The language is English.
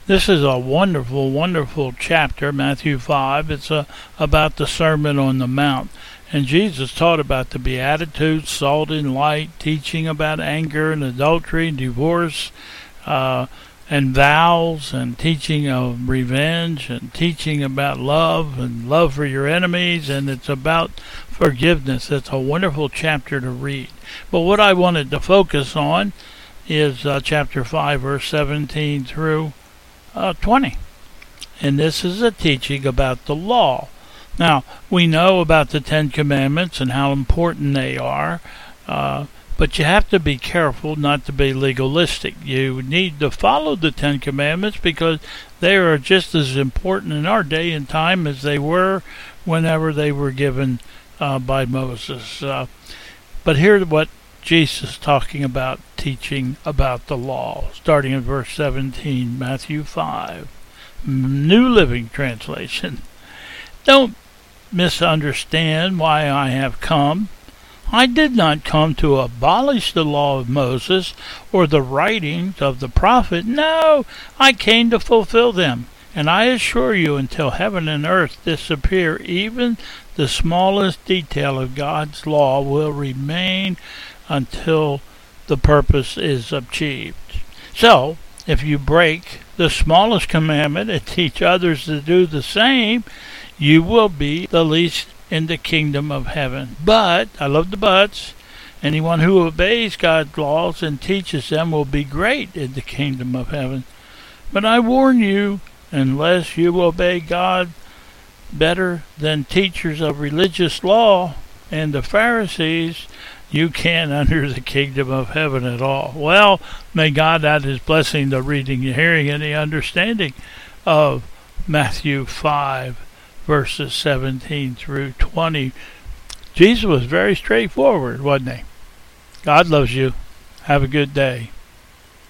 This is a wonderful, wonderful chapter, Matthew 5. It's about the Sermon on the Mount. And Jesus taught about the Beatitudes, salt and light, teaching about anger and adultery, divorce, and vows, and teaching of revenge, and teaching about love and love for your enemies, and it's about forgiveness. It's a wonderful chapter to read. But what I wanted to focus on is chapter 5, verse 17 through 20. And this is a teaching about the law. Now, we know about the Ten Commandments and how important they are, but you have to be careful not to be legalistic. You need to follow the Ten Commandments because they are just as important in our day and time as they were whenever they were given by Moses. But here's what Jesus is talking about, teaching about the law, starting in verse 17, Matthew 5, New Living Translation. Don't misunderstand why I have come. I did not come to abolish the law of Moses or the writings of the prophet. No, I came to fulfill them. And I assure you, until heaven and earth disappear, even the smallest detail of God's law will remain until the purpose is achieved. So, if you break the smallest commandment and teach others to do the same, you will be the least in the kingdom of heaven. But, I love the buts, anyone who obeys God's laws and teaches them will be great in the kingdom of heaven. But I warn you, unless you obey God better than teachers of religious law and the Pharisees, you can't enter the kingdom of heaven at all. Well, may God add his blessing to reading, hearing, and the understanding of Matthew 5, verses 17 through 20. Jesus was very straightforward, wasn't he? God loves you. Have a good day.